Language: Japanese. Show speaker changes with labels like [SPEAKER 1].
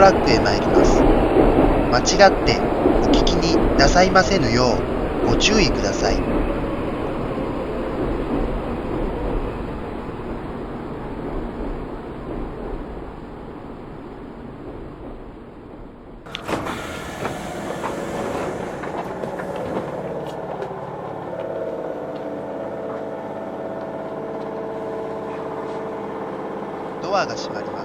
[SPEAKER 1] ワークへ参ります。間違ってお聞きになさいませぬようご注意ください。ドアが閉まります。